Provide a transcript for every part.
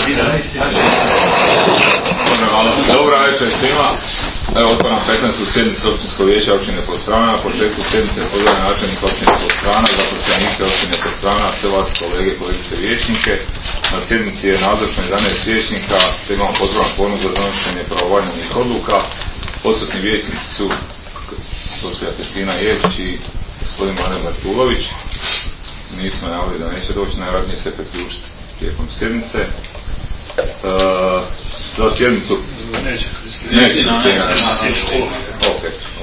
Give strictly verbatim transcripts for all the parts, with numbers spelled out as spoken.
Dobra večer svima. Evo, otvaram petnaestu sjednicu Općinskog vijeća općine Podstrana. Na početku sjednice pozdravljam načelnika općine Podstrana, zaposlenike općine Podstrana, sve vas kolege, kolegice vijećnike. Na sjednici je nazočno jedanaest vijećnika, te imamo potreban kvorum za donošenje pravovaljanih odluka. Posjetni vijećnici su gospođa Kristina Jević i gospodin Mladen Bartulović. Nismo javili da neće doći, najvjerojatnije se priključiti tijekom sjednice. Uh, za sjednicu neće Kristina, ok.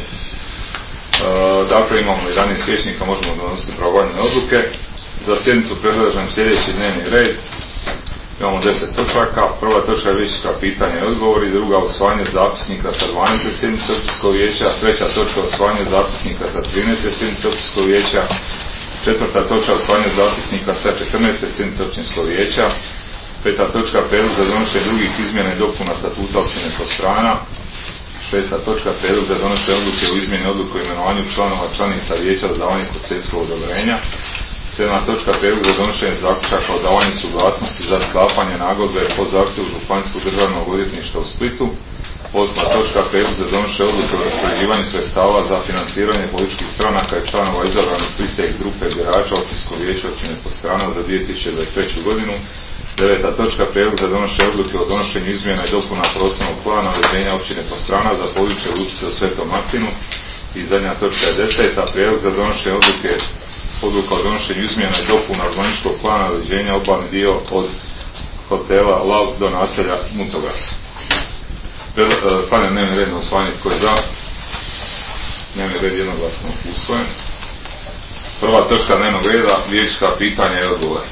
Uh, dakle, imamo jedanaest vijećnika, možemo donositi pravovaljane odluke. Za sjednicu predlažem sljedeći dnevni red. Imamo deset točaka. Prva točka je vijećnička pitanja i odgovori, druga usvajanje zapisnika sa dvanaeste sjednice općinskog vijeća, treća točka usvajanje zapisnika sa trinaeste sjednice općinskog vijeća, četvrta točka usvajanje zapisnika sa četrnaeste sjednice općinskog vijeća, peta točka prijedlog za donošenje drugih izmjena i dopuna statuta općine Podstrana, šesta točka prijedlog za donošenje odluke o izmjeni odluke o imenovanju članova članica vijeća za davanje koncesijskog odobrenja, sedma točka prijedlog za donošenje zaključaka o davanju suglasnosti za sklapanje nagodbe po zahtjevu Županijskog državnog odvjetništva u Splitu, osma točka prijedlog za donošenje odluke o raspoređivanju sredstava za financiranje političkih stranaka i članova izabranih s liste i grupe birača Općinskog vijeća općine Podstrana za dvije tisuće dvadeset treću godinu, deveta točka prijedlog za donošenje odluke o donošenju izmjena i dopuna prostornog plana uređenja općine Podstrana za područje Lučice u Svetom Martinu i zadnja točka je deseta prijedlog za donošenje odluke odluka o donošenju izmjena i dopuna urbanističkog plana uređenja obalni dio od hotela Lav do naselja Mutogras. Stavljam dnevni red na usvajanje. Tko je za? Dnevni red jednoglasno usvojen. Prva točka dnevnog reda, vijećnička pitanja i odgovore.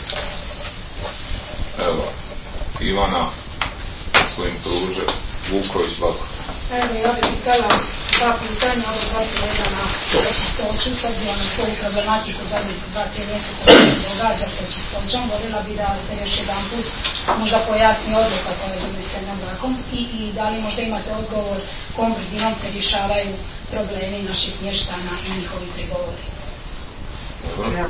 Evo, Ivana, svojim pruže, Vuković, Bako. Evo, ja bih htjela dva pitanja, ovo dva se vezana na čistoću, s obzirom na svoju problematiku zadnjih dva, tri mjeseca što se događa sa čistoćom. Voljela bi da se još jedan put možda pojasni odluka koja je donesena zakonski i da li možda imate odgovor kom brzinom se rješavaju problemi naših mještana i njihovi prigovori. Ja.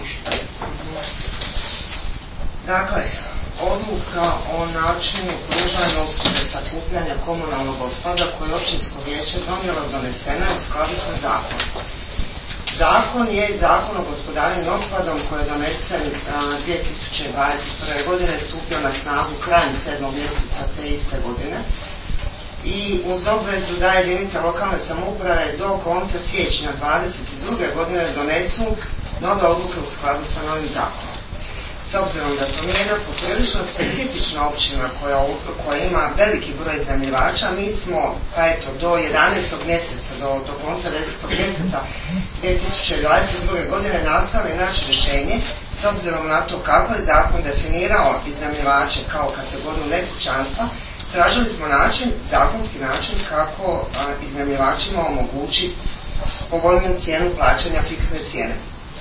Dakle, odluka o načinu pružanja usluge sakupljanja komunalnog otpada koje je općinsko vijeće donijelo donesena u skladu sa zakonom. Zakon je Zakon o gospodarenju otpadom koji je donesen dvije tisuće dvadeset prve. godine, stupio na snagu krajem sedmog mjeseca te iste godine i uz obvezu da jedinica lokalne samouprave do konca siječnja dvadeset druge. godine donesu nove odluke u skladu sa novim zakonom. S obzirom da smo mi jedna poprilično specifična općina koja, koja ima veliki broj iznajmljivača, mi smo, pa eto, do jedanaestog mjeseca, do, do konca desetog mjeseca dvije tisuće dvadeset druge. godine nastali naše rješenje, s obzirom na to kako je zakon definirao iznajmljivače kao kategoriju nekućanstva, tražili smo način, zakonski način kako a, iznajmljivačima omogući povoljniju cijenu plaćanja fiksne cijene.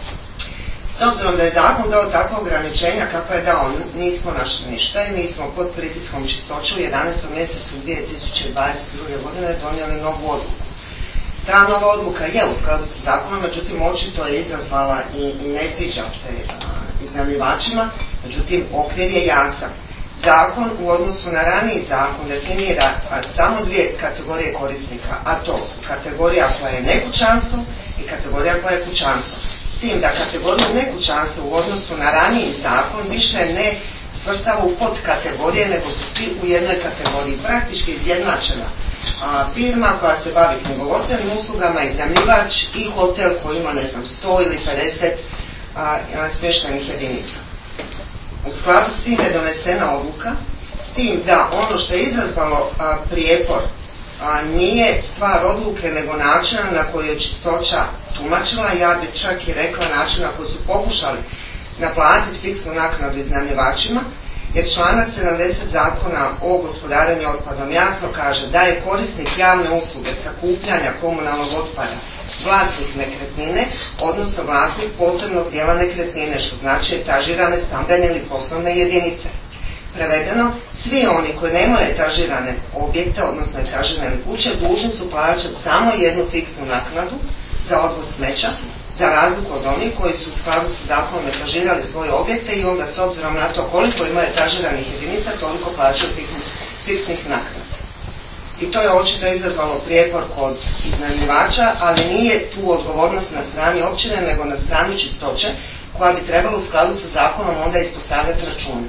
S obzirom da je zakon dao takva ograničenja kakva je dao, nismo našli ništa i mi smo pod pritiskom čistoće u jedanaestom mjesecu dvije tisuće dvadeset druge. godine donijeli novu odluku. Ta nova odluka je u skladu sa zakonom, međutim očito je izazvala i, i ne sviđa se iznajmljivačima, međutim okvir je jasan. Zakon u odnosu na raniji zakon definira samo dvije kategorije korisnika, a to su kategorija koja je nekućanstvo i kategorija koja je kućanstvo. S tim da kategoriju nekućanstva u odnosu na raniji zakon više ne svrstava u podkategorije, nego su svi u jednoj kategoriji, praktički izjednačena a, firma koja se bavi knjigovodstvenim uslugama, iznajmljivač i hotel koji ima, ne znam, sto ili pedeset a, a, smještajnih jedinica. U skladu s tim je donesena odluka, s tim da ono što je izazvalo a, prijepor a, nije stvar odluke, nego načina na koji je čistoća tumačila, ja bih čak i rekla način na koji su pokušali naplatiti fiksnu naknadu iznajmljivačima, jer članak sedamdeset zakona o gospodarenju otpadom jasno kaže da je korisnik javne usluge sakupljanja komunalnog otpada vlasnik nekretnine, odnosno vlasnik posebnog dijela nekretnine, što znači etažirane stambene ili poslovne jedinice. Prevedeno, svi oni koji nemaju etažirane objekte, odnosno etažirane kuće, dužni su plaćati samo jednu fiksnu naknadu za odvoz smeća, za razliku od onih koji su u skladu sa zakonom etažirali svoje objekte i onda s obzirom na to koliko ima etažiranih jedinica, toliko plaćaju fiksnih naknada. I to je očito izazvalo prijepor kod iznajmljivača, ali nije tu odgovornost na strani općine, nego na strani čistoće, koja bi trebala u skladu sa zakonom onda ispostavljati račune.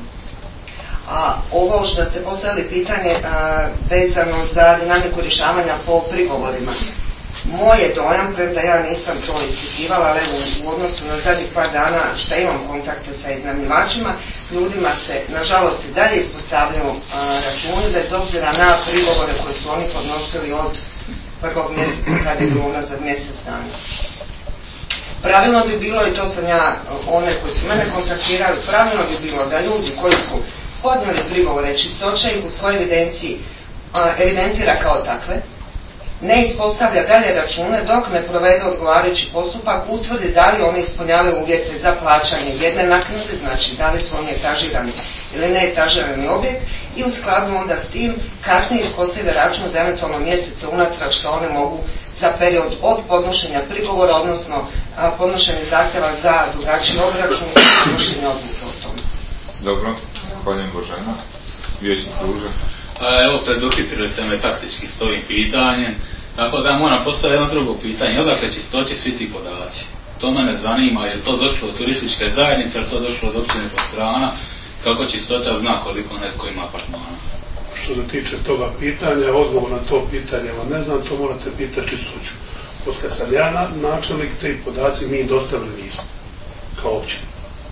A ovo što ste postavili pitanje a, vezano za dinamiku rješavanja po prigovorima. Moj je dojam, premda ja nisam to ispitivala, ali u, u odnosu na zadnjih par dana što imam kontakte sa iznajmljivačima, ljudima se nažalost i dalje ispostavljaju a, računi bez obzira na prigovore koje su oni podnosili od prvog mjeseca kada je bilo unazad mjesec dana. Pravilno bi bilo, i to sam ja, one koji su mene kontaktirali, pravilno bi bilo da ljudi koji su podnijeli prigovore čistoća ih u svojoj evidenciji a, evidentira kao takve, ne ispostavlja dalje račune dok ne provede odgovarajući postupak, utvrdi da li oni ispunjavaju uvjete za plaćanje jedne naknade, znači da li su oni etažirani ili ne etažirani objekt, i u skladu onda s tim kasnije ispostavlja račun za eventualno mjesece unatrag što one mogu za period od podnošenja prigovora, odnosno a, podnošenja zahtjeva za drugačiji obračun i podnošenja odluke o tome. Dobro, hvaljujem Božena. Vijećnik Ruža. Evo, preduhitrili ste me taktički s ovim pitanjem, tako da moram postaviti jedno drugo pitanje. Odakle čistoći svi ti podaci? To mene zanima, je li to došlo od turističke zajednice, je li to došlo od općine Podstrana, kako čistoća zna koliko netko ima apartmana? Što se tiče toga pitanja, odgovor na to pitanje vam ne znam, to morate pitati čistoću. Od kad sam ja načelnik, te podaci mi dostavili nismo, kao općina.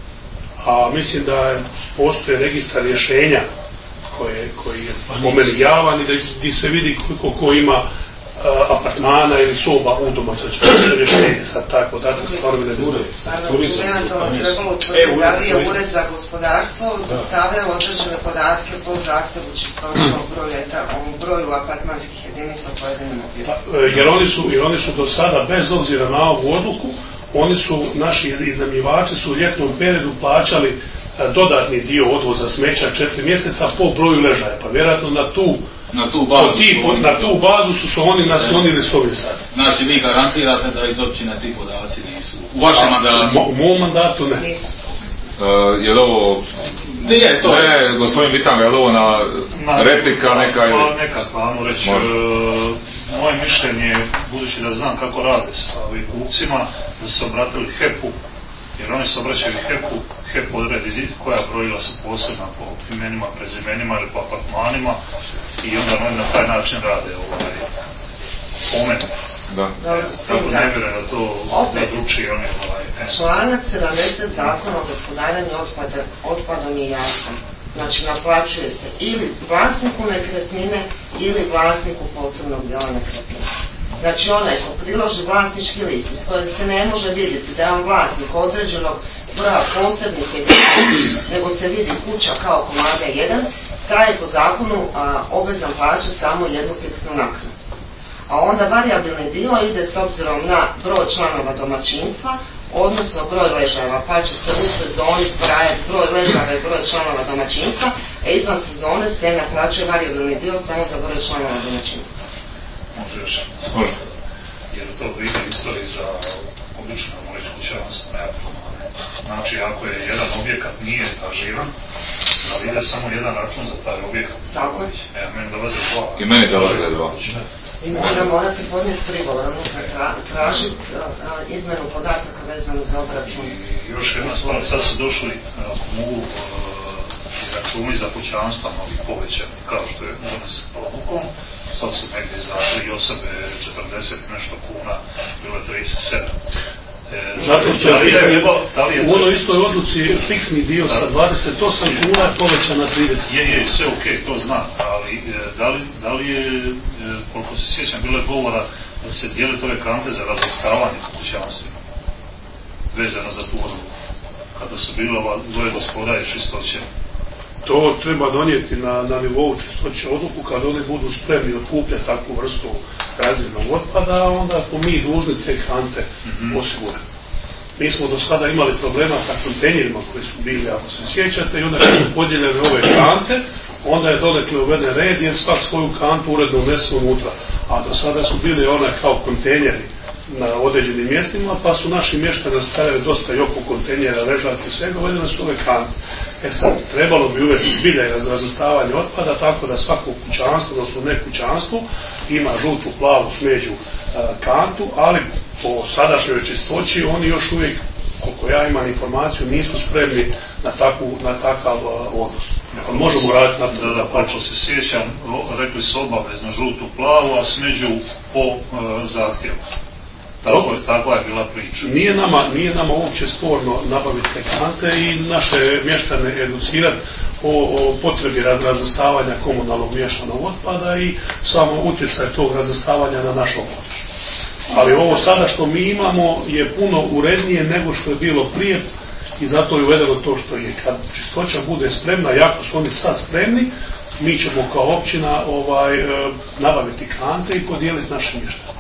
A mislim da postoje registar rješenja koje, koji je po meni javan i da gdje se vidi koliko ko ima uh, apartmana ili soba u domu, to će rješenje sad taj podatak stvarno mi ne bude. Eventualno trebalo utvrditi da li je ured za gospodarstvo dostavljao određene podatke po zahtjevu čistoće o broju, o broju apartmanskih jedinica u pojedinim objektima. Jer oni su, jer oni su do sada, bez obzira na ovu odluku, oni su, naši iznajmljivači su u ljetnom periodu plaćali dodatni dio odvoza smeća četiri mjeseca po broju ležaja, pa vjerojatno na tu, na tu bazu, ti, po, na tu bazu su se oni naslonili s ovim sad. Znači vi garantirate da iz općine ti podaci nisu u vašem mandatu? U mom mandatu ne. Uh, je li ovo... Nije, to je... Ne, gospodin Bitanga, je li ovo na, na replika neka ili... Pa neka, pa ajmo reći, e, moje mišljenje, budući da znam kako rade sa ovim kupcima, da se obratili H E P-u, jer oni se obraćaju H E P-u, H E P odredi koja brojila su posebna po imenima, prezimenima ili po apartmanima i onda oni na taj način rade ovaj pomen. Da. Tako ne vjerujem da to da drugčije oni ovaj... Članak sedamdeset Zakona o gospodarenju otpada, otpadom je jasan. Znači naplaćuje se ili vlasniku nekretnine ili vlasniku posebnog dijela nekretnine. Znači onaj ko priloži vlasnički list iz kojeg se ne može vidjeti da je on vlasnik određenog broja posebnih jedinica, nego se vidi kuća kao komada jedan, taj je po zakonu a, obvezan plaćati samo jednu fiksnu naknadu. A onda varijabilni dio ide s obzirom na broj članova domaćinstva, odnosno broj ležajeva, pa će se u sezoni zbrajati broj ležajeva i broj članova domaćinstva, a izvan sezone se naplaćuje varijabilni dio samo za broj članova domaćinstva. Može još? Može. Jer to vidi isto i za obično moreći kućanstvo, ne apartmane. Znači, ako je jedan objekat nije etažiran, da vide samo jedan račun za taj objekat. Tako je. E, meni dolaze dva. I meni dolaze dva. I onda morate podnijeti prigovor, odnosno tra, tražiti uh, izmenu podataka vezano za obračun. I još jedna stvar, sad su došli, ako mogu, uh, računi za kućanstva novi povećani, kao što je danas odlukom. Sad su negdje za tri osobe četrdeset nešto kuna, bilo je trideset sedam. E, Zato što je, je, je, je u onoj istoj odluci fiksni dio sa dvadeset osam kuna je povećan na trideset. Je, je, sve ok, to znam, ali da li, da li je, koliko se sjećam, bilo je govora da se dijeli ove kante za razvrstavanje po kućanstvima, vezano za tu odluku, kada su bile ova dvoje gospoda i čistoće. To treba donijeti na, na nivou čistoće odluku kad oni budu spremni otkupljati takvu vrstu razrednog otpada, onda smo mi dužni te kante mm-hmm. osigurati. Mi smo do sada imali problema sa kontejnerima koji su bili, ako se sjećate, i onda kad su podijeljene ove kante, onda je donekle uveden red jer svak svoju kantu uredno unese unutra. A do sada su bili one kao kontejneri na određenim mjestima, pa su naši mještani ostavili dosta i oko kontejnera, ležaljke i svega, uvedene su ove kante. E sad, trebalo bi uvesti zbilja i razvrstavanje otpada, tako da svako kućanstvo, odnosno ne kućanstvo, ima žutu, plavu, smeđu kantu, ali po sadašnjoj čistoći oni još uvijek, koliko ja imam informaciju, nisu spremni na, takvu, na takav uh, odnos. Ako možemo raditi na to. Da, da, koliko se sjećam, rekli su obavezno žutu, plavu, a smeđu po uh, zahtjevu. Tako, takva je bila priča. Nije nama, nije nama uopće sporno nabaviti te kante i naše mještane educirati o, o potrebi razvrstavanja komunalnog miješanog otpada i samo utjecaj tog razvrstavanja na naš okoliš. Ali ovo sada što mi imamo je puno urednije nego što je bilo prije i zato je uvedeno to što je. Kad čistoća bude spremna, jako su oni sad spremni, mi ćemo kao općina ovaj, nabaviti kante i podijeliti našim mještanima.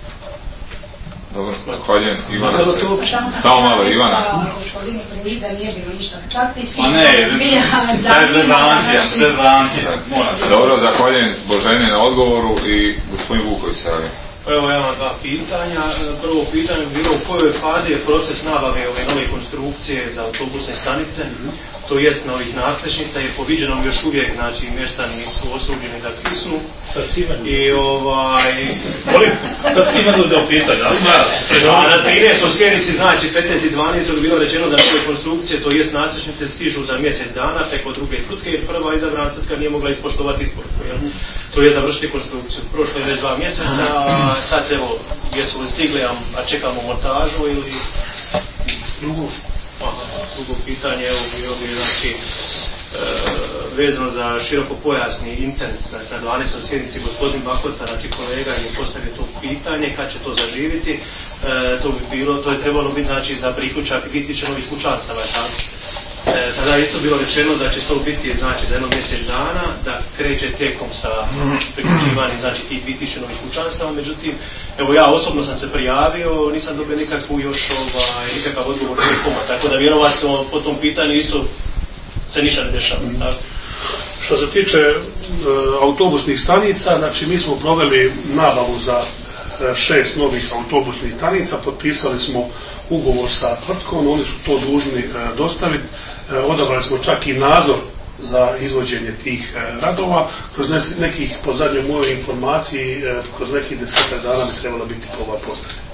Dobro, zahvaljujem. Ivana se... Samo malo, Ivana. Gospodine Pruži, da nije bilo ništa taktički. Pa ne, zezancija, zezancija. Dobro, zahvaljujem Boženi na odgovoru i gospodin Vuković se javio. Evo ja imam dva pitanja. Prvo pitanje je bilo u kojoj fazi je proces nabave ove nove konstrukcije za autobusne stanice, to jest novih nadstrešnica, jer po viđenom još uvijek, znači, mještani su osuđeni da kisnu. I ovaj... Molim? Sad ti imali da pitanje, ali A na trinaestoj sjednici, znači petnaestog dvanaestog bilo rečeno da nove konstrukcije, to jest nadstrešnice, stižu za mjesec dana preko druge tvrtke, jer prva izabrana tvrtka nije mogla ispoštovati isporuku. To je završiti konstrukciju. Prošlo je već dva mjeseca, a sad evo, jesu li stigli, a čekamo montažu ili... Drugo, aha, drugo pitanje, evo bio bi, znači, e, vezano za širokopojasni internet, znači na dvanaestoj sjednici gospodin Bakota, znači kolega, je postavio to pitanje, kad će to zaživiti, e, to bi bilo, to je trebalo biti, znači, za priključak dvije tisuće novih kućanstava, tako. E, tada je isto bilo rečeno da će to biti, znači, za jedno mjesec dana, da kreće tijekom sa priključivanjem, znači, tih dvije tisuće novih kućanstava. Međutim, evo ja osobno sam se prijavio, nisam dobio nikakvu još ovaj, nikakav odgovor nikoma, tako da vjerovatno po tom pitanju isto se ništa ne dešava. Tako. Što se tiče e, autobusnih stanica, znači mi smo proveli nabavu za e, šest novih autobusnih stanica, potpisali smo ugovor sa tvrtkom, oni su to dužni e, dostaviti, e, odabrali smo čak i nadzor za izvođenje tih e, radova, kroz nekih, po zadnjoj mojoj informaciji, e, kroz nekih desetak dana bi trebala biti ova postavljena.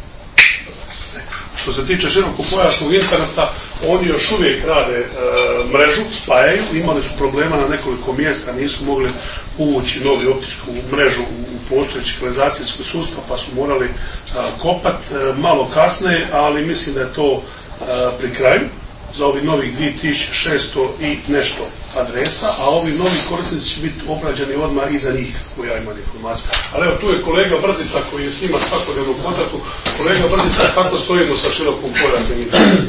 Što se tiče širokopojasnog interneta, oni još uvijek rade e, mrežu, spajaju, imali su problema na nekoliko mjesta, nisu mogli uvući novi optičku mrežu u, u postojeći kanalizacijski sustav, pa su morali e, kopat e, malo kasnije, ali mislim da je to e, pri kraju za ovih novih dvije tisuće šesto i nešto adresa, a ovi novi korisnici će biti obrađeni odmah iza njih, koji ja imam informaciju. Ali evo, tu je kolega Brzica koji je s njima svakodnevno u kontaktu. Kolega Brzica, kako stojimo sa širokom pojasnim internetom?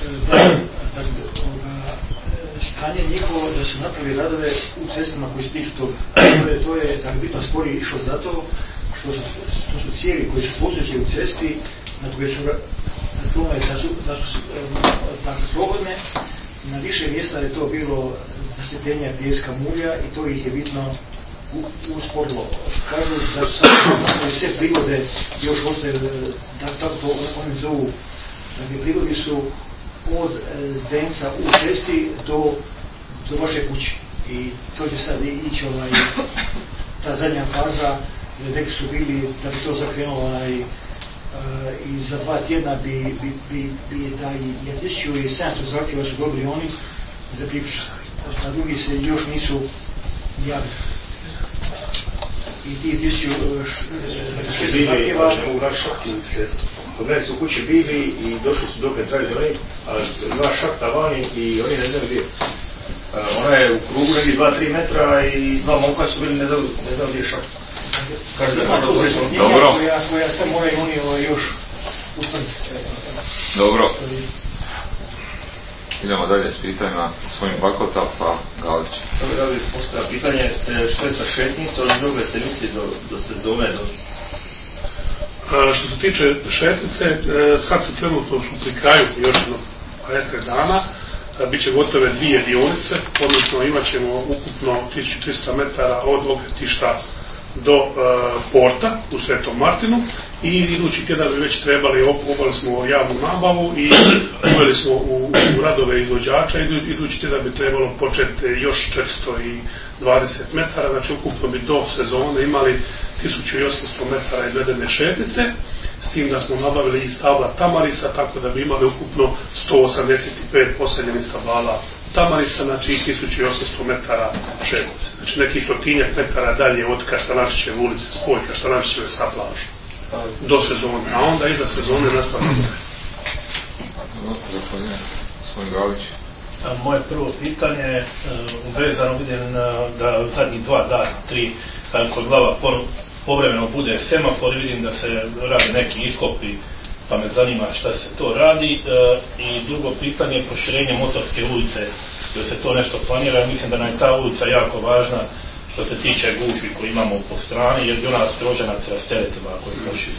Stanje njihovo da su napravili radove u cestama koji se tiču toga. To je, to je tako bitno sporije išlo zato što su, što su cijevi koji su postojeći u cesti, na koje su računali da su, da su dakle, slobodne. Na više mjesta je to bilo zasjepljenje pijeska mulja i to ih je bitno usporilo. Kažu da su sad napravili sve prigode, još ostaje, da, tako to oni zovu, dakle prigodi su od zdenca u cesti do, do vaše kuće. I to će sad ići ovaj, ta zadnja faza, rekli su bili da bi to zakrenulo ovaj, i za dva tjedna bi, bi, bi, bi taj tisuću sedamsto zahtjeva su dobili oni za priključak, a drugi se još nisu javili. I ti tisuću šesto zahtjeva... Kod mene su u kući bili i došli su dok ne traju do njih, a dva šakta vani i oni ne znaju gdje. Ona je u krugu negdje dva do tri metra i dva momka su bili ne znaju, ne znaju gdje je šakt. Dobro. Koja sam moraju oni još ustaviti. Dobro. Idemo dalje s pitanjima svojim Bakota pa Galić. Ja bih postavio pitanje što je sa šetnicom i dokle se misli do, do sezone? Do... A, što se tiče šetnice, sad se trenutno su pri kraju još jedno dvadeset dana, bit će gotove dvije dionice, odnosno imat ćemo ukupno tisuću trista metara od okretišta do e, porta u Svetom Martinu i idući tjedan bi već trebali, obavili smo javnu nabavu i uveli smo u, u radove izvođača i idući tjedan bi trebalo početi još četiristo dvadeset metara, znači ukupno bi do sezone imali tisuću osamsto metara izvedene šetnice, s tim da smo nabavili i stabla tamarisa, tako da bi imali ukupno sto osamdeset pet posadjenih stabala tamarisa, znači tisuću osamsto metara šetnice. Znači neki stotinjak metara dalje od Kaštelančićeve ulice, spoj Kaštelančićeve sa plažom do sezone, a onda iza sezone nastavljamo. Zahvaljujem. Gospodin Galić. Moje prvo pitanje, vezano vidim da zadnjih dva dana, tri, kod glava povremeno bude semafor, vidim da se rade neki iskopi, pa me zanima šta se to radi. I drugo pitanje je proširenje Mostarske ulice, jer se to nešto planira, mislim da nam je ta ulica jako važna što se tiče gužvi koje imamo po strani, jer bi ona Strožanac rasteretila ako je proširi.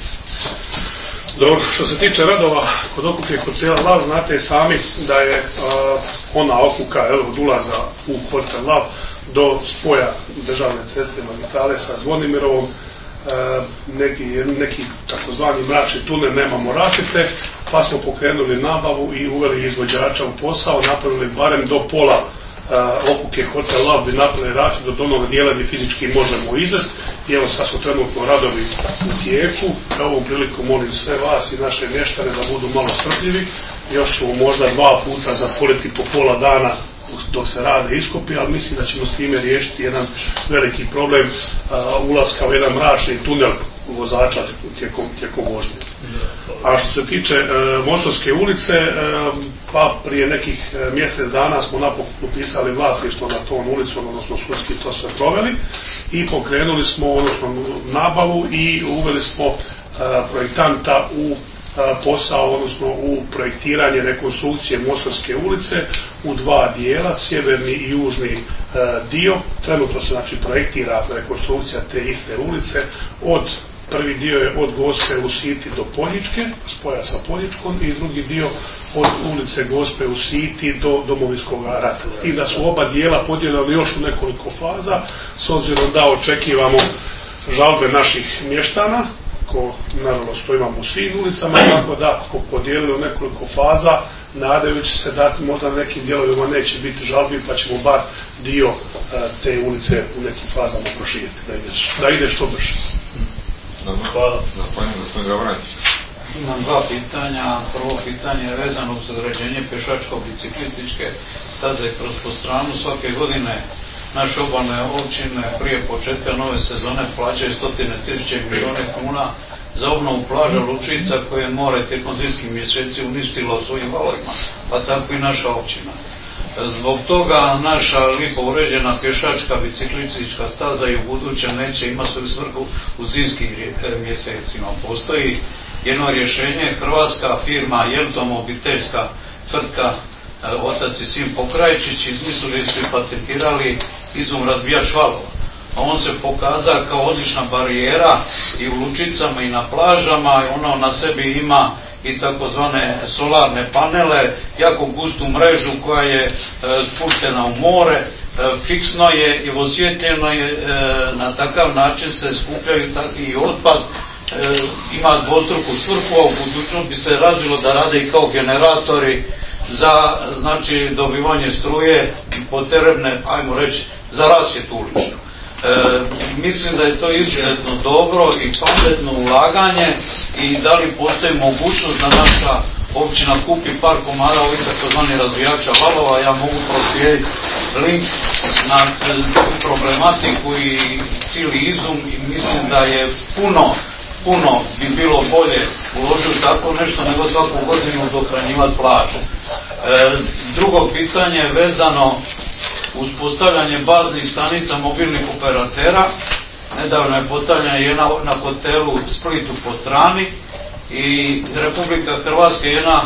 Dobro, što se tiče radova kod okuke kod cijela Lav, znate sami da je uh, ona okuka evo, od ulaza u hotel Lav do spoja državne ceste magistrale sa Zvonimirovom, uh, neki, neki takozvani mračni tunel, nemamo rasvjete, pa smo pokrenuli nabavu i uveli izvođača u posao, napravili barem do pola Uh, okuke hotel Lav bi napravili rasvjet do onog dijela gdje fizički možemo izvesti i evo sad su trenutno radovi u tijeku. Ovom priliku molim sve vas i naše mještane da budu malo strpljivi, još ćemo možda dva puta zapoljeti po pola dana dok se rade iskopi, ali mislim da ćemo s time riješiti jedan veliki problem uh, ulaska u jedan mračni tunel vozača tijekom, tijekom vožnje. A što se tiče e, Mostarske ulice, e, pa prije nekih e, mjesec dana smo napokon upisali vlasništvo na tom ulicom, odnosno sudski to sve proveli i pokrenuli smo odnosno nabavu i uveli smo e, projektanta u e, posao, odnosno u projektiranje rekonstrukcije Mostarske ulice u dva dijela, sjeverni i južni e, dio. Trenutno se znači projektira rekonstrukcija te iste ulice od prvi dio je od Gospe u Siti do Poljičke, spoja sa Poljičkom, i drugi dio od ulice Gospe u Siti do Domovinskog rata. S tim da su oba dijela podijeljeni još u nekoliko faza, s obzirom da očekivamo žalbe naših mještana, ko naravno to imamo u svim ulicama, tako da ako podijelili u nekoliko faza, nadajući se da možda na nekim dijelovima neće biti žalbi, pa ćemo bar dio uh, te ulice u nekim fazama proširiti, da ide, da ide što brže. Hvala. Zahvaljujem, gospodin Gavranić. Imam dva pitanja. Prvo pitanje je vezano uz određenje pješačko-biciklističke staze kroz Postranu. Svake godine naše obalne općine prije početka nove sezone plaćaju stotine tisuće i milijone kuna za obnovu plaža Lučica koje more tijekom zimskih mjeseci uništilo svojim valovima, pa tako i naša općina. Zbog toga naša lipo uređena pješačka biciklistička staza i u buduće neće imati svoju svrhu u zimskim mjesecima. Postoji jedno rješenje, hrvatska firma Jeltom, obiteljska tvrtka otac i sin Pokrajčić, izmislili su i patentirali izum razbijač valova. On se pokaza kao odlična barijera i u Lučicama i na plažama, ono na sebi ima i takozvane solarne panele, jako gustu mrežu koja je e, spuštena u more, e, fiksno je i osvjetljeno je, e, na takav način se skupljaju i otpad, e, ima dvostruku svrhu, a u budućnosti bi se razvilo da rade i kao generatori za znači dobivanje struje potrebne, ajmo reći, za rasvjetu uličnu. E, mislim da je to izuzetno dobro i pametno ulaganje i da li postoji mogućnost da naša općina kupi par komada ovih takozvanih razvijača valova. Ja mogu proslijediti link na tu problematiku i cijeli izum i mislim da je puno puno bi bilo bolje uložiti tako nešto nego svaku godinu dohranjivati plažu. E, drugo pitanje je vezano uz postavljanje baznih stanica mobilnih operatera. Nedavno je postavljena jedna na hotelu Splitu po strani i Republika Hrvatska je jedna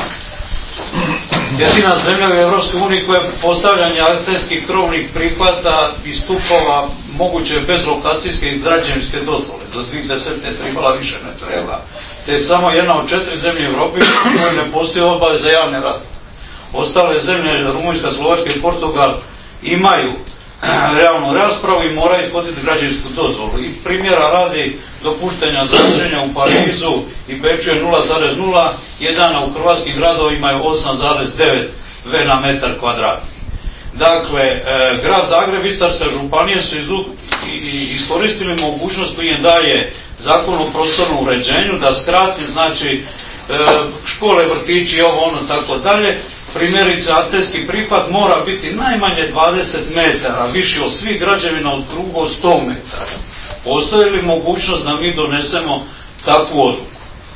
jedina zemlja u Europskoj uniji koja je postavljanje antenskih krovnih prihvata i stupova moguće bez lokacijske i građevinske dozvole. Do dvije tisuće desete trebala više ne treba. Te je samo jedna od četiri zemlje Europe koje ne postoji obaveza javne rasprave. Ostale zemlje, Rumunjska, Slovačka i Portugal, imaju realnu raspravu i mora ishoditi građevinsku dozvolu. I primjera radi dopuštenja zračenja u Parizu i Beču je nula zarez nula jedan, a u hrvatskim gradovima je osam zarez devet ve na metar kvadratni. Dakle, e, grad Zagreb i Istarska županija su izlu, i, iskoristili mogućnost koju im daje Zakon o prostornom uređenju da skrati, znači, e, škole, vrtići, ovo, ono, tako dalje. Primjerice, atenski prihvat mora biti najmanje dvadeset metara, više od svih građevina od kruga od sto metara. Postoji li mogućnost da mi donesemo takvu odluku?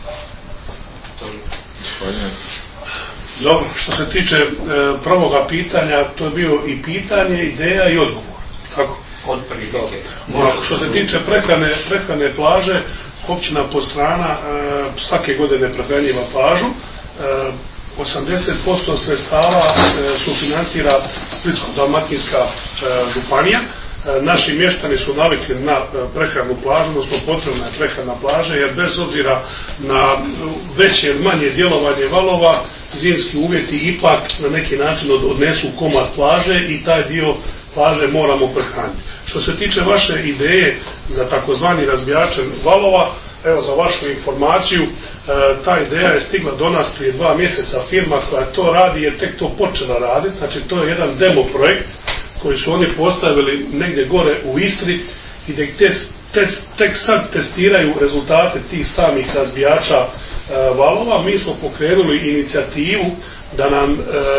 Dobro, što se tiče e, prvoga pitanja, to je bio i pitanje, ideja i odgovor. Tako? Od prilike. Što se tiče prehrane, prehrane plaže, općina Postrana e, svake godine prehranjiva plažu. E, osamdeset posto sredstava e, sufinancira Splitsko-dalmatinska e, županija. E, naši mještani su navikli na e, prehranu plažu, odnosno potrebna je prehrana plaže, jer bez obzira na veće ili manje djelovanje valova, zimski uvjeti ipak na neki način od, odnesu komad plaže i taj dio plaže moramo prehraniti. Što se tiče vaše ideje za takozvani razbijačen valova, evo za vašu informaciju, e, ta ideja je stigla do nas prije dva mjeseca. Firma koja to radi je tek to počela raditi, znači to je jedan demo projekt koji su oni postavili negdje gore u Istri i gdje tes, tes, tek sad testiraju rezultate tih samih razbijača e, valova. Mi smo pokrenuli inicijativu da nam e,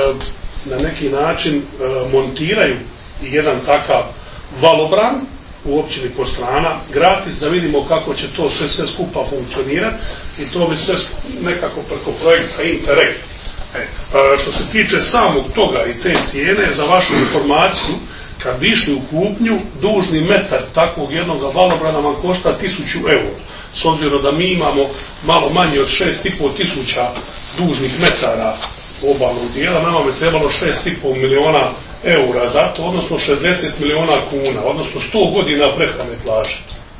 na neki način e, montiraju jedan takav valobran u općini Postrana, gratis, da vidimo kako će to sve, sve skupa funkcionirati i to bi sve nekako preko projekta Interreg. E, što se tiče samog toga i te cijene, za vašu informaciju, kad bi išli u kupnju, dužni metar takvog jednog valobrana vam košta tisuću eura. S obzirom da mi imamo malo manje od šest i pol tisuća dužnih metara obalnog dijela, nama bi trebalo šest i pol miliona eura za to, odnosno šezdeset miliona kuna, odnosno sto godina prehrane plaže.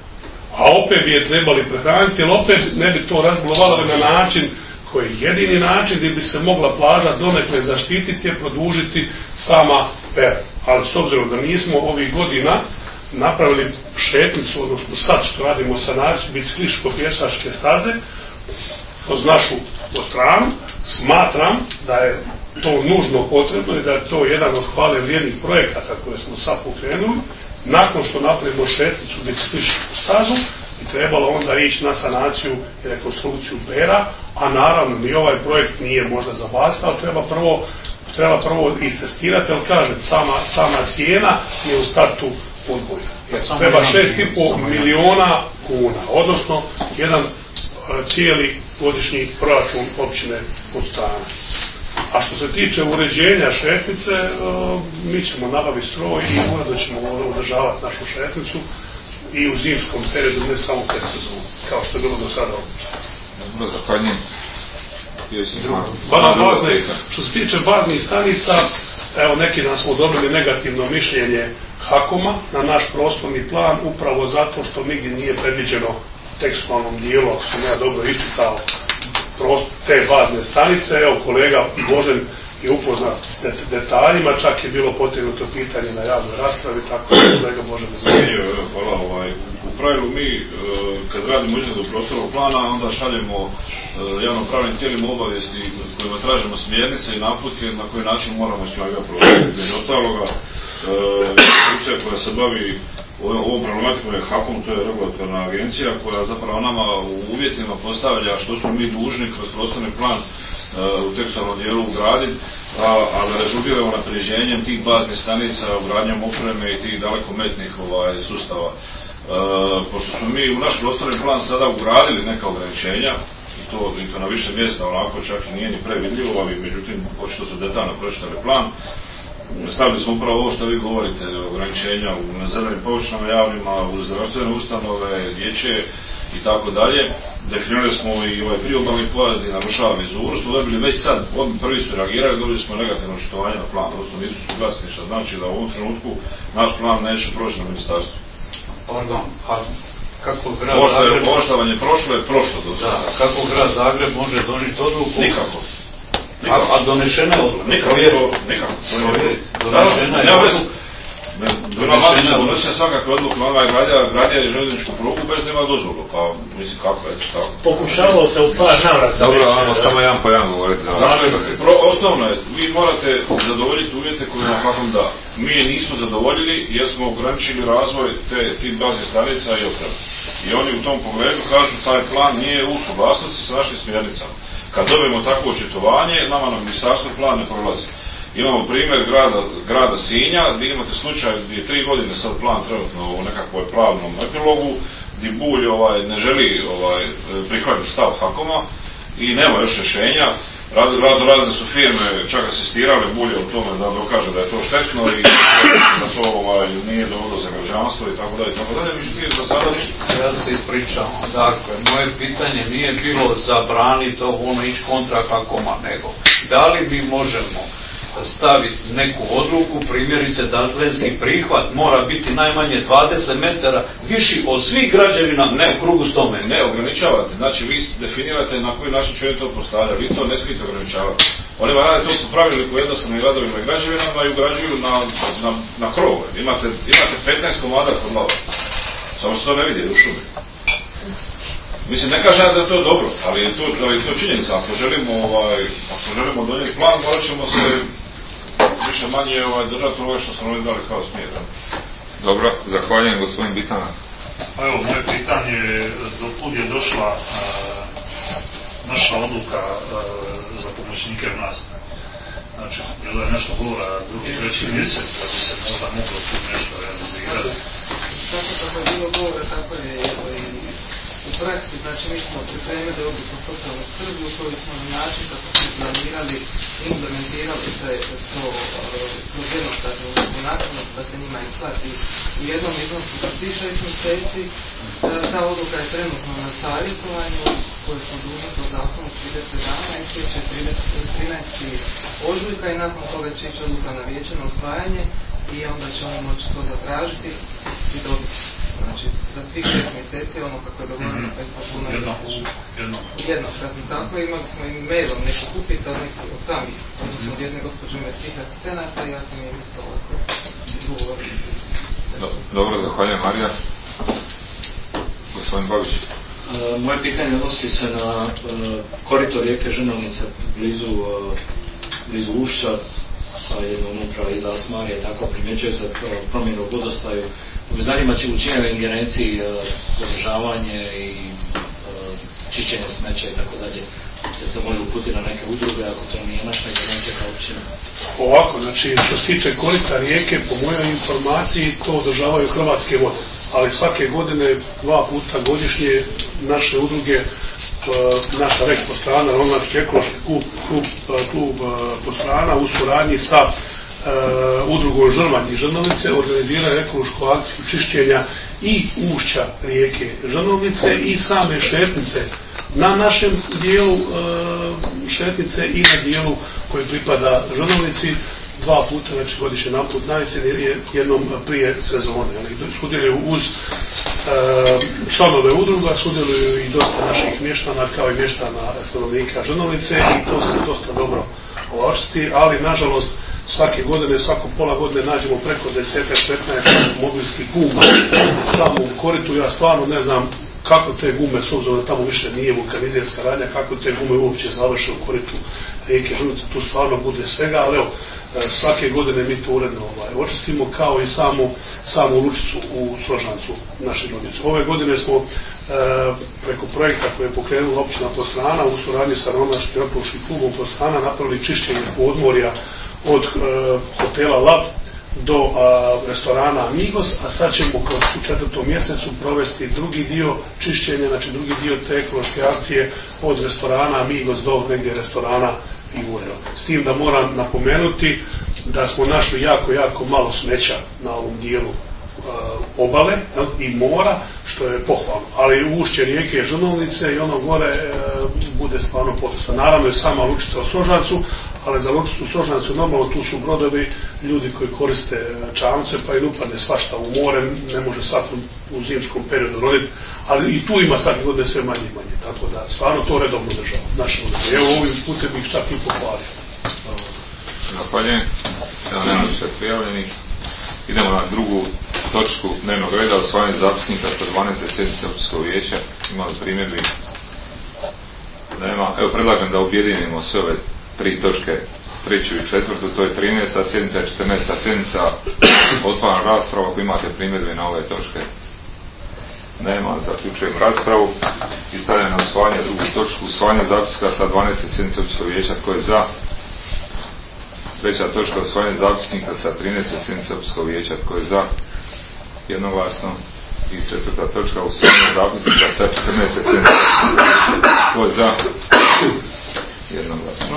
A opet bi je trebali prehraniti, jer opet ne bi to razbilo valove na način koji je jedini način gdje bi se mogla plaža donekle zaštititi je produžiti sama pera. Ali s obzirom da nismo ovih godina napravili šetnicu, odnosno sad što radimo sanaciju biciklističko-pješačke staze kroz našu Postranu, smatram da je to nužno potrebno i da je to jedan od hvale vrijednih projekata koje smo sad pokrenuli. Nakon što napravimo šetnicu biciklističku stazu i trebalo onda ići na sanaciju i rekonstrukciju pera, a naravno ni ovaj projekt nije možda za basta, ali treba prvo, treba prvo istestirati, ali kažem, sama, sama cijena je u startu odbojna. Jer treba šest i pol miliona kuna, odnosno jedan cijeli godišnji proračun općine Postrana. A što se tiče uređenja šetnice, mi ćemo nabaviti stroj i uredno ćemo održavati našu šetnicu i u zimskom periodu, ne samo pred sezonu, kao što je bilo do sada. Dobro, zahvaljujem. Bazne, što se tiče baznih stanica, evo neki dan smo dobili negativno mišljenje HAKOM-a na naš prostorni plan, upravo zato što nigdje nije predviđeno tekstualnom dijelu, ako sam ja dobro iščitao te bazne stanice. Evo kolega Božen je upoznat det- detaljima, čak je bilo potegnuto pitanje na javnoj raspravi, tako da kolega Božen izgleda. Hvala, ovaj, u pravilu mi kad radimo izradu prostornog plana, onda šaljemo javnopravnim tijelima obavijesti s kojima tražimo smjernice i naputke na koji način moramo isplavljati prostor. Među ostaloga, institucija koja se bavi ovom problematikom je HAKOM, to je regulatorna agencija koja zapravo nama u uvjetima postavlja što smo mi dužni kroz prostorni plan u tekstualnom dijelu ugraditi, a, a da rezultiramo napređenjem tih baznih stanica, ugradnjom opreme i tih dalekometnih ovaj, sustava. E, pošto smo mi u naš prostorni plan sada ugradili neka ograničenja, i to, i to na više mjesta, onako čak i nije ni previdljivo, ali međutim, očito su detaljno pročitali plan, stavili smo upravo ovo što vi govorite, ograničenja u zelenim površinama javnima, u zdravstvene ustanove, dječje i tako dalje. Definirali smo i ovaj priobalni pojas gdje narušava vizuru, smo dobili već sad, prvi su reagirali, dobili smo negativno očitovanje na plan, odnosno nisu suglasni, što znači da u ovom trenutku naš plan neće proći na ministarstvu. Pardon, a kako grad Pošta, Zagreb... Poštovanje prošlo je prošlo do sada. Da, kako grad Zagreb može donijeti odluku? Nikako. A, a donešena je odluka? Nikako. Nikako. Donešena je odluka. Ima matična donosia svakakve odluke, ona je gradija, gradija je željezničku prugu bez nema dozvolu, pa mislim kako je to tako. Pokušavalo se u par navrata. Dobro, ono, samo jedan po jedan govoriti. Dakle, pro, osnovno je, vi morate zadovoljiti uvjete koje vam HAKOM da. Mi je nismo zadovoljili jer smo ograničili razvoj te tih baznih stanica i opreme. I oni u tom pogledu kažu taj plan nije u suglasnosti sa našim smjernicama. Kad dobijemo takvo očitovanje, nama na ministarstvu plan ne prolazi. Imamo primjer grada, grada Sinja, gdje imate slučaj gdje je tri godine sad plan trenutno u nekakvoj pravnom epilogu, gdje Bulj ovaj, ne želi ovaj, prihvatiti stav HAKOM-a i nema još rješenja. Razno raz, razne su firme čak asistirale Bulje u tome da dokaže da je to štetno i da to ovaj, nije dobro za građanstvo i tako dalje i tako dalje. Međutim, za sada ništa. Ja se ispričavam. Dakle, moje pitanje nije bilo zabraniti ovo ono ići kontra HAKOM-a, nego da li mi možemo staviti neku odluku, primjerice da atletski prihvat mora biti najmanje dvadeset metara viši od svih građevina ne u krugu sto metara. Ne ograničavate, znači vi definirate na koji način će to postavlja, vi to ne smijete ograničavati. Oni vam rade to po pravilniku jednostavnim radovima i građevinama i ugrađuju na, na, na krove. Imate, imate petnaest komada kod lava, samo što to ne vidi u šumi. Mislim, ne kažem da je to dobro, ali je to, ali je to činjenica. Ako želimo, ovaj, ako želimo donijeti plan, morat ćemo se više manje ovaj, držati ovo što smo ovdje dali kao smjer. Dobro, zahvaljujem gospodin Bitana. Pa evo, moje pitanje je, do kud je došla a, naša odluka a, za pomoćnike u nastavi. Znači, bilo je nešto govora drugi, treći mjesec da bi se možda moglo tu nešto realizirati. Tako kako je bilo govora, tako je i u praksi. Znači, mi smo pripremili odluku o socijalnoj skrbi u kojoj smo na način kako smo planirali i implementirali sve to kroz jednokratnu naknadu da se njima isplati u jednom iznosu za svih šest mjeseci. Ta odluka je trenutno na savjetovanju koje smo dužni po zakonu trideset dana, istječe trinaestog ožujka i nakon toga će ići odluka na vijeće na usvajanje i onda će oni moći to zatražiti i dobiti. Znači, za svih šest mjeseci, ono kako je dogovoreno, mm-hmm. petsto kuna mjesečno. Jednokratno tako, imali smo i mailom nekih upita od nekih od samih, odnosno od jedne gospođe umjetskih asistenata i ja sam im isto ovako govorio. Do, dobro, zahvaljujem Marija. Gospodin Babić. E, moje pitanje odnosi se na e, korito rijeke Žrnovnice blizu, e, blizu Ušća, a jedno unutra iz Asmarije, tako primjećuje se promjenu u vodostaju. Me zanima će u čijoj ingerenciji održavanje i uh, čišćenje smeća i tako dalje, da se može uputiti na neke udruge ako to nije naša ingerencija kao općina. Ovako, znači što se tiče korita rijeke, po mojoj informaciji to održavaju Hrvatske vode, ali svake godine, dva puta godišnje, naše udruge, uh, naša rek Postrana, Rovnački ekološki klub, klub, klub uh, Postrana u suradnji sa Uh, udrugom Žrvanj i Žrnovnice organiziraju ekološku akciju čišćenja i ušća rijeke Žrnovnice i same šetnice na našem dijelu uh, šetnice i na dijelu koji pripada Žrnovnici dva puta, znači godišnje naput najesen jednom prije sezone. Ali sudjeluju uz uh, članove udruga, sudjeluju i dosta naših mještana kao i mještana stanovnika Žrnovnice i to se dosta dobro očiti, ali nažalost svake godine, svako pola godine nađemo preko deset do petnaest mobilskih guma tamo u koritu. Ja stvarno ne znam kako te gume, s obzirom da tamo više nije vulkanizerska radnja, kako te gume uopće završe u koritu rijeke Žrnovnice. Tu stvarno bude svega, ali evo, svake godine mi to uredno ovaj, očistimo, kao i samu, samu lučicu u Strožancu, naše Žrnovnice. Ove godine smo e, preko projekta koje je pokrenula općina Postrana u suradnji sa Rovnačkim ekološkim klubom Postrana napravili čišćenje podmorja od e, hotela Lab do a, restorana Amigos, a sad ćemo kroz u četvrtom mjesecu provesti drugi dio čišćenja, znači drugi dio te ekološke akcije od restorana Amigos do negdje restorana Figureo. S tim da moram napomenuti da smo našli jako, jako malo smeća na ovom dijelu uh, obale jel, i mora, što je pohvalno. Ali ušće rijeke Žrnovnice i ono gore uh, bude stvarno potresno. Naravno je sama lučica u Strožancu, ali za lučicu u Strožancu normalno tu su brodovi, ljudi koji koriste čamce, pa im upadne svašta u more, ne može svak u zimskom periodu roditi, ali i tu ima svake godine sve manje i manje, tako da stvarno to redovno država, naše udruge. Evo ovim putem bih čak i pohvalio. Zahvaljujem. Ja nemam više prijavljenih. Idemo na drugu točku dnevnog reda, usvajanje zapisnika sa dvanaeste sjednice općinskog vijeća. Imali primjedbi? Nema. Evo, predlažem da objedinimo sve ove tri točke, treću i četvrtu, to je trinaesta sjednica i četrnaesta sjednica. Otvaram raspravu ako imate primjedbi na ove točke. Nema, zaključujem raspravu i stavljam na usvajanje drugu točku, usvajanje zapisnika sa dvanaeste sjednice općinskog vijeća. Tko je za? Treća točka, usvajanje zapisnika sa trinaeste sjednice općinskog vijeća. Tko je za? Jednoglasno. I četvrta točka, usvajanje zapisnika sa četrnaeste sjednice. Tko je za? Jednoglasno.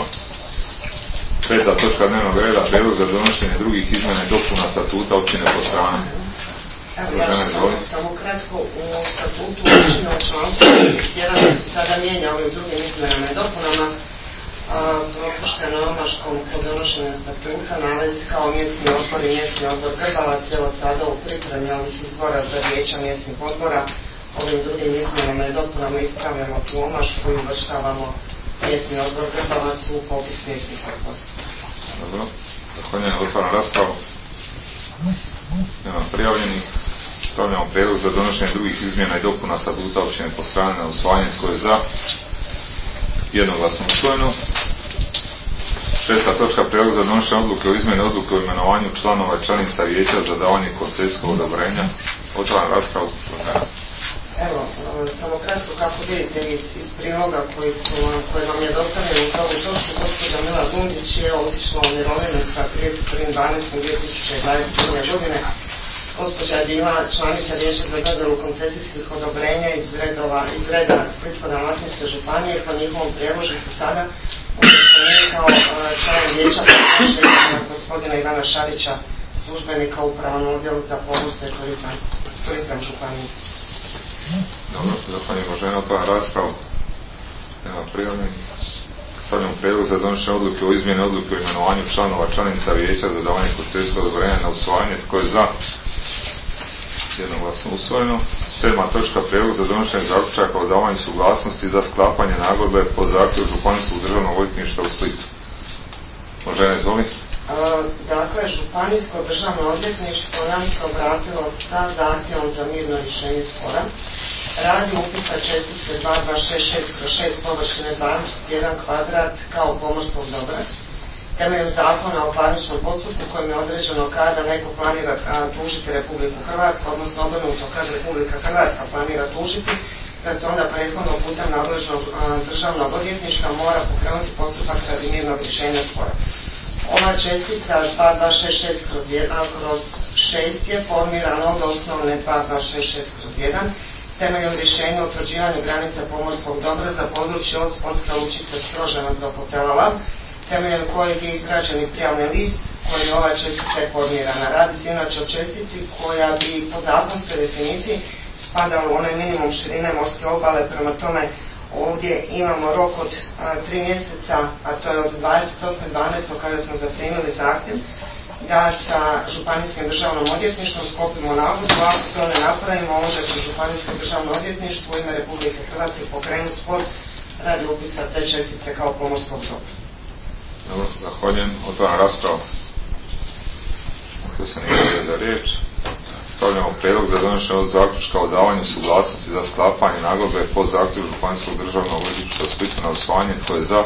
Peta točka dnevnog reda, prijedlog za donošenje drugih izmjena i dopuna statuta općine Postrana. Evo, ja ću samo, samo kratko u statutu općine u članku jedan se sada mijenja ovim drugim izmjenama i dopunama. Propušteno je omaškom kod donošenja statuta navesti kao mjesni odbor i mjesni odbor Grbavac. Evo sada u pripremi ovih izbora za vijeća mjesnih odbora ovim drugim izmjenama i dopunama ispravljamo tu omašku i uvrštavamo mjesni odbor Grbavac u popis mjesnih odbora. Dobro, zahvaljujem, otvaram raspravu. Nema prijavljenih. Stavljamo prijedlog za donošenje drugih izmjena i dopuna statuta općine Postrana na usvajanje. Tko je za? Jednoglasno usvojeno. Šesta točka, prijedlog za donošenje odluke o izmjeni odluke o imenovanju članova i članica vijeća za davanje koncesijskog odobrenja. Otvaram raspravu. Evo, samo kratko kako vidite iz, iz priloga koji, su, koji vam je dostavljen u prvu točku, gospođa Mila Dundić je otišla u mirovinu sa trideset prvog dvanaestog dvije tisuće dvadeset prve. godine. Gospođa je bila članica vijeća za dodjelu koncesijskih odobrenja iz, redova, iz reda Splitsko-dalmatinske županije. Po njihovom prijedlogu se sada umjesto nje kao član vijeća predlaže gospodina Ivana Šarića, službenika u upravnom odjelu za pomorstvo i turizam, turizam županije. Dobro, zahvaljujemo žena, otvaram raspravu. Nema prijavljenih. Stavljamo prijedlog za donošenje odluke o izmjeni odluke o imenovanju članova članica vijeća za davanje koncesijskog odobrenja na usvajanje. Tko je za? Jednoglasno usvojeno. Sedma točka, prijedlog za donošenje zaključaka o davanju suglasnosti za sklapanje nagodbe po zahtjevu Županijskog državnog odvjetništva u Splitu. Možda izvoli. Dakle, Županijsko državno odvjetništvo nam se obratilo sa zahtjevom za mirno rješenje spora radi upisa čestice dva dva šest šest kroz šest površine dvadeset jedan kvadrat kao pomorskog dobra. Temeljem zakona o parničnom postupku kojim je određeno kada neko planira tužiti Republiku Hrvatsku, odnosno obrnuto kad Republika Hrvatska planira tužiti, da se onda prethodno putem nadležnog državnog odvjetništva mora pokrenuti postupak radi mirnog rješenja spora. Ova čestica dva dva šest šest kroz šest je formirana od osnovne dva dva šest šest kroz jedan temeljem rješenja o utvrđivanju granica pomorskog dobra za područje od sportske lučice Strožanac do hotela Lav, temeljem kojeg je izrađen i prijavni list koji je ova čestica je formirana. Radi se inače o čestici koja bi po zakonskoj definiciji spadala u onaj minimum širine morske obale, prema tome ovdje imamo rok od a, tri mjeseca, a to je od dvadeset osmog dvanaestog kada smo zaprimili zahtjev, da sa Županijskim državnom odvjetništvom skopimo nagodbu. Ako to ne napravimo, onda će Županijsko državno odvjetništvo u ime Republike Hrvatske pokrenuti spor radi upisa te čestice kao pomorskog dobra. Dobro, zahvaljujem. Otvaram raspravu. Ako se ne javlja za riječ, stavljamo prijedlog za donošenje od zaključka o davanju suglasnosti za sklapanje nagodbe po zahtjevu Županijskog državnog odvjetništva u Splitu na usvajanje. Tko je za?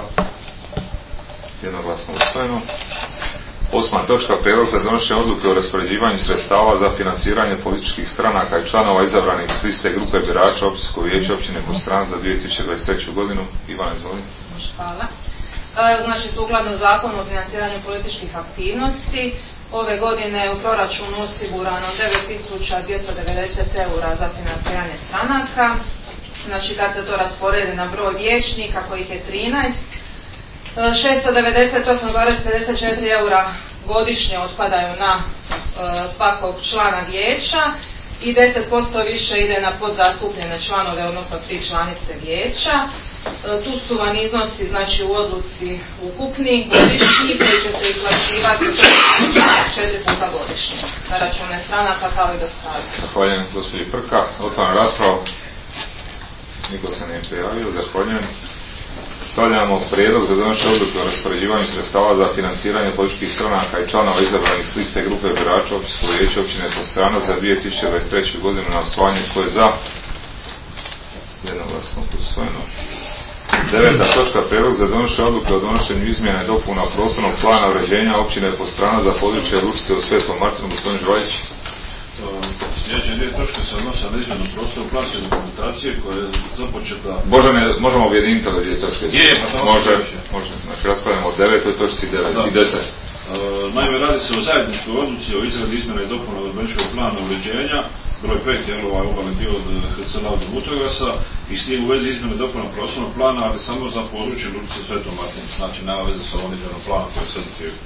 Jednoglasno usvojeno. Osma točka, prijedlog za donošenje odluke o raspoređivanju sredstava za financiranje političkih stranaka i članova izabranih s liste grupe birača Općinskog vijeća općine Postrana za dvije tisuće dvadeset treću. godinu. Ivan, izvoli. Hvala. Evo, znači, sukladno zakonu o financiranju političkih aktivnosti, ove godine je u proračunu osigurano devet tisuća dvjesto devedeset eura za financiranje stranaka. Znači, kad se to rasporedi na broj vijećnika, kojih je trinaest, šesto devedeset osam zarez pedeset četiri eura godišnje otpadaju na e, svakog člana vijeća i deset posto više ide na podzastupljene članove, odnosno tri članice vijeća. E, tu su vam iznosi, znači, u odluci ukupni godišnji koji će se isplaćivati četiri puta godišnje na račune stranaka kao i do sada. Zahvaljujem gospođi Prka. Otvaram raspravu. Niko se nije prijavio. Zahvaljujem. Stavljamo prijedlog za donošenje odluke o raspoređivanju sredstava za financiranje političkih stranaka i članova izabranih s liste grupe birača Općinskog vijeća općine Podstrana za dvije tisuće dvadeset treću godinu na usvajanje. Tko je za? Jednoglasno usvojeno. Deveta točka. Prijedlog za donošenje odluke o donošenju izmjena i dopuna prostornog plana uređenja općine Podstrana za područje Lučice u Svetom Martinu. Gospodin Žvaljić. Sljedeće dvije točke se odnose na izmjenu prostornog planske dokumentacije koja je započeta... Božane, možemo objediniti ove dvije točke? Je, pa to može. Može. Znači, raspravljamo o devetoj točci i deset. E, naime, radi se o zajedničkoj odluci o izradi izmjena i dopuna urbanističkog plana uređenja, broj pet je ovaj obalni dio od H C L-a do Mutograsa i s tim u vezi izmjene i dopuna prostornog plana, ali samo za područje Lučice Svetom Martinu, znači nema veze sa ovom izmjenom plana koji je sad u tijeku.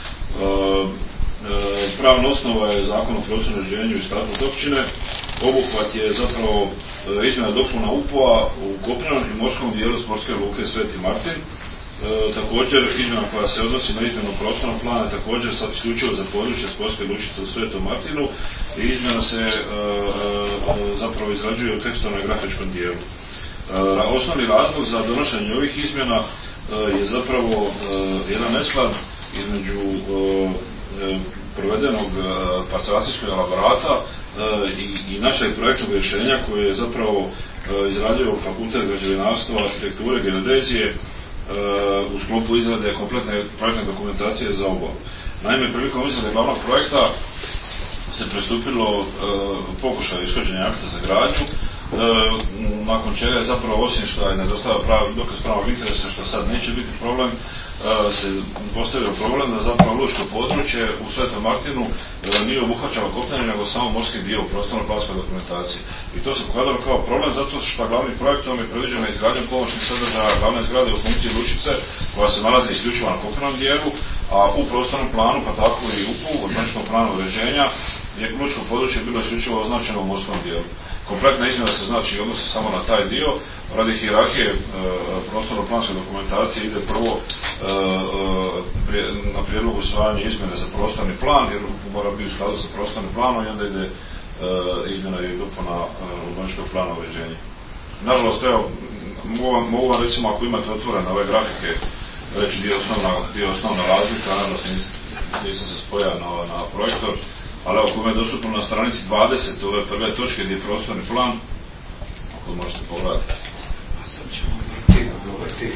Pravna osnova je Zakon o prostornom uređenju i statut općine. Obuhvat je zapravo izmjena dopuna U P O-a u kopnenom i morskom dijelu sportske luke Sveti Martin. E, također izmjena koja se odnosi na izmjenu prostornog plana je također sad isključivo za područje sportske lučice u Svetom Martinu i izmjena se e, e, zapravo izrađuje u tekstovnom i grafičkom dijelu. E, osnovni razlog za donošenje ovih izmjena e, je zapravo e, jedan nesklad između e, provedenog parcelacijskog elaborata i, i našeg projektnog rješenja koje je zapravo izradio Fakultet građevinarstva, arhitekture, geodezije u sklopu izrade kompletne projektne dokumentacije za obalu. Naime, prilikom izrade glavnog projekta se pristupilo pokušaju ishođenja akta za gradnju, nakon čega je zapravo, osim što je nedostavio pravi dokaz pravnog interesa, što sad neće biti problem, se postavio problem da zapravo lučko područje u Svetom Martinu nije obuhvaćalo kopneni nego samo morski dio u prostorno-planskoj dokumentaciji. I to se pokazalo kao problem zato što glavnim projektom je predviđena izgradnja pomoćnih sadržaja glavne zgrade u funkciji lučice koja se nalazi isključivo na kopnenom dijelu, a u prostornom planu, pa tako i U P U, urbanističkom planu uređenja, je lučko područje bilo isključivo označeno u morskom dijelu. Kompletna izmjena se znači odnosi samo na taj dio. Radi hijerarhije e, prostorno-planske dokumentacije ide prvo e, prije, na prijedlog usvajanja izmjene za prostorni plan, jer mora biti u skladu sa prostornim planom i onda ide e, izmjena i dopuna e, urbanističkog plana uređenja. Nažalost, evo, mogu vam, mogu vam recimo ako imate otvorene ove grafike reći gdje je osnovna, gdje je osnovna razlika, nažalost nisam, nisam se spojao na, na projektor, ali evo kome je dostupno na stranici dvadeset ove prve točke gdje je prostorni plan, ako možete pogledati. Sad ćemo vrti, vrti.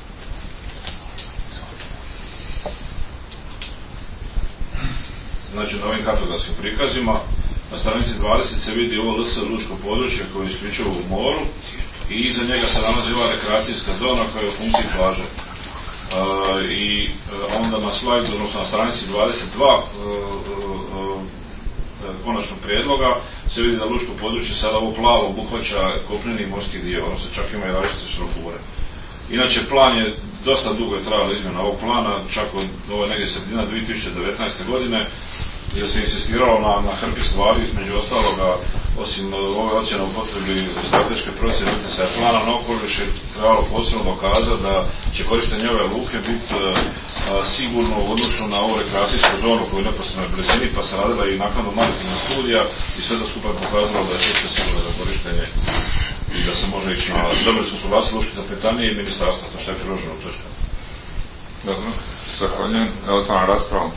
Znači na ovim kartografskim prikazima na stranici dvadeset se vidi ovo L S lučko područje koje je isključivo u moru i iza njega se nalazi ova rekreacijska zona koja je u funkciji plaže. Uh, i uh, onda na slajdu, odnosno na stranici dvadeset dva uh, uh, uh, konačnog prijedloga se vidi da lučko područje sada ovo plavo obuhvaća kopneni i morski dio, ono se čak ima i različite strukture. Inače, plan je dosta dugo je trajala izmjena ovog plana, čak od ovo negdje sredina dvije tisuće devetnaeste godine, jer se insistiralo na, na hrpi stvari, između ostaloga, osim ove ocjene u potrebi strateške procjene utjecaja plana na okoliš je trebalo posebno dokazati da će korištenje ove luke biti a, sigurno u odnosu na ovu rekreacijsku zonu koju je neposrednoj blizini, pa se radila i naknadno maritimna studija i sve to skupa pokazalo da je to sigurno za korištenje i da se može ići na... Dobili smo suglasnost lučke kapetanije i ministarstva, to što je priloženo u točka. Dobro, zahvaljujem. Evo otvaram raspravu.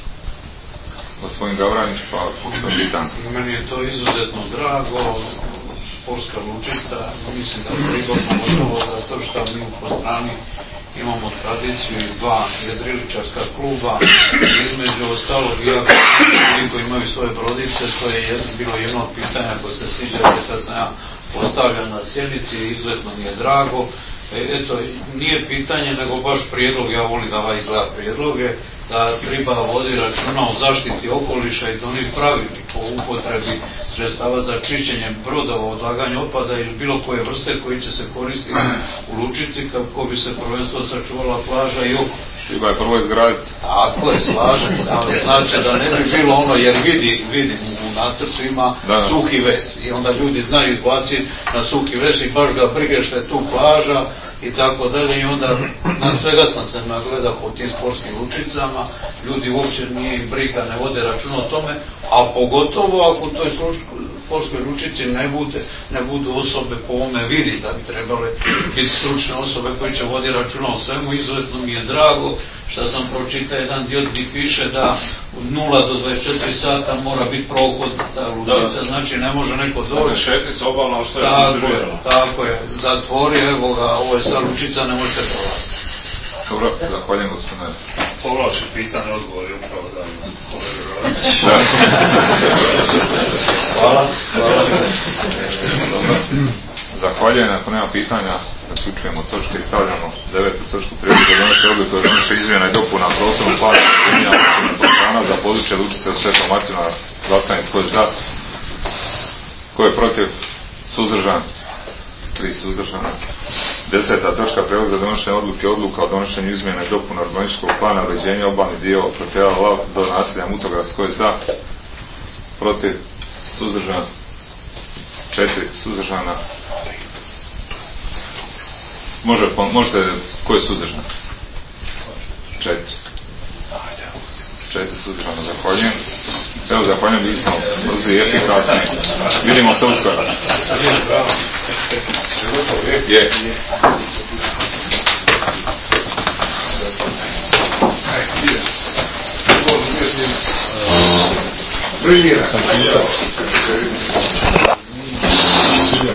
Gospodin Gavranić, pa pitan. Meni je to izuzetno drago, sportska lučica, mislim da je prigodno gotovo zato što mi u Podstrani imamo tradiciju i dva jedriličarska kluba, između ostalog i jako ljudi koji imaju svoje brodice, to je jedno, bilo jedno od pitanja koje se sviđate kad sam ja postavljan na sjednici, izuzetno mi je drago. E, eto, nije pitanje, nego baš prijedlog, ja volim da ovaj izgleda prijedloge, da treba vodi računa o zaštiti okoliša i donijeti pravilnik o upotrebi sredstava za čišćenje brodova, odlaganje otpada ili bilo koje vrste koji će se koristiti u lučici kako bi se prvenstveno sačuvala plaža i okoliš. Treba je prvo izgraditi. Tako je, slažem se, ali znači da ne bi bilo ono, jer vidi, vidim u nacrtu ima da, da. suhi vec i onda ljudi znaju izbaciti na suhi vec i baš ga brige što je tu plaža i tako dalje i onda na svega sam se nagledao po tim sportskim lučicama, ljudi uopće nije briga, ne vode računa o tome, a pogotovo ako u toj Polskoj Lučici ne, bude, ne budu osobe po ovome vidi da bi trebale biti stručne osobe koji će vodi računa o svemu. Izuzetno mi je drago što sam pročitao jedan dio gdje piše da od nula do dvadeset četiri sata mora biti prohodna ta Lučica, znači ne može neko doći. Šetnica obalna ostaje tako je, tako je, zatvori, evo ga, ovo je sa Lučica, ne možete prolaziti. Dobro, zahvaljujem gospodine. Povlači pitanje, odgovor je upravo da Hvala. Hvala. Zahvaljujem, ako nema pitanja, zaključujemo točke i stavljamo devetu točku prijedloga donošenja odluke o donošenju izmjena i dopuna prostornog plana plana za područje Lučice u Svetom Martinu na glasanje. Tko je za? Tko je protiv? Suzdržan? Tri suzdržana. Deseta točka prijedlog za donošenje odluke odluka o donošenju izmjena i dopuna urbanističkog plana uređenja obalnih dijelova od hotela Lav do naselja Mutogras. Tko je za? Protiv? Suzdržan? Četiri suzdržana. Može, možete, ko je suzdržan? Četiri. Četiri suzdržana, zahvaljujem. Evo, zahvaljujem, bili smo brzi i efikasni. Vidimo se uskoro. Je. Sam pitao.